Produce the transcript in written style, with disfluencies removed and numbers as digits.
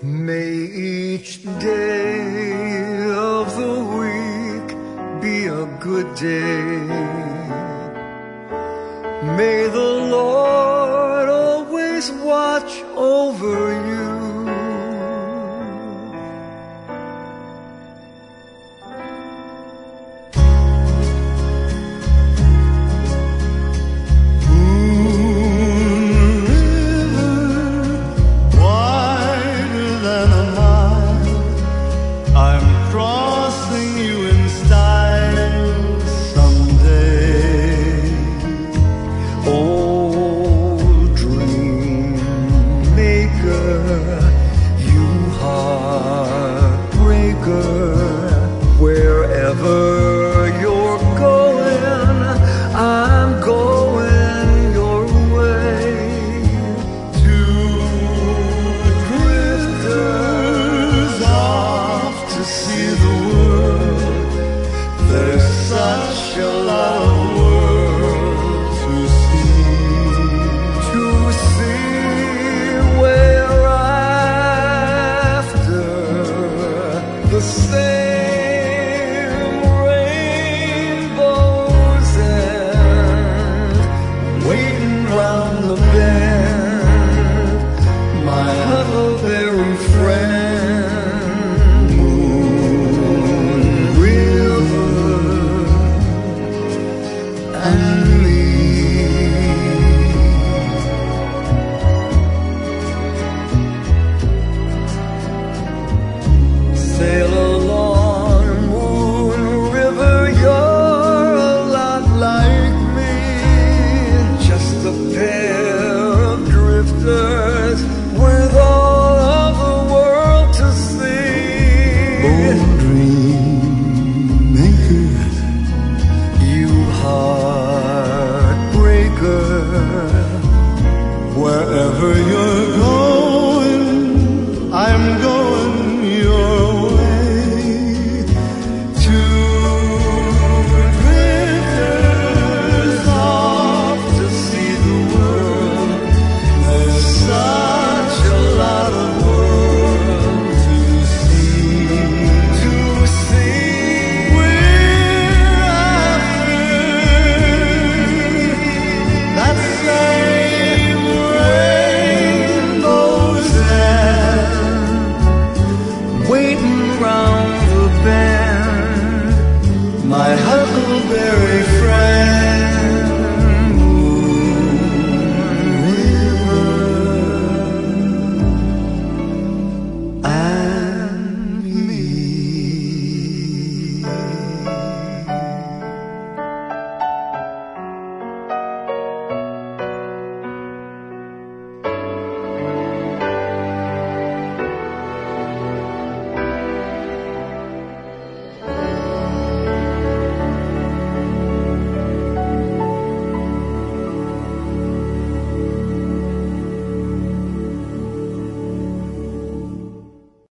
May each day of the week be a good day. May the Lord always watch over you. Wherever you're going, I'm going your way. Two drifters off to see the world. There's such a lot of world to see we're after the same. Huckleberry friend, moon, river, and me. Sail along, moon, river, you're a lot like me. Just a pair of drifters with all of the world to see. Oh, dream maker, you heartbreaker, wherever you're going.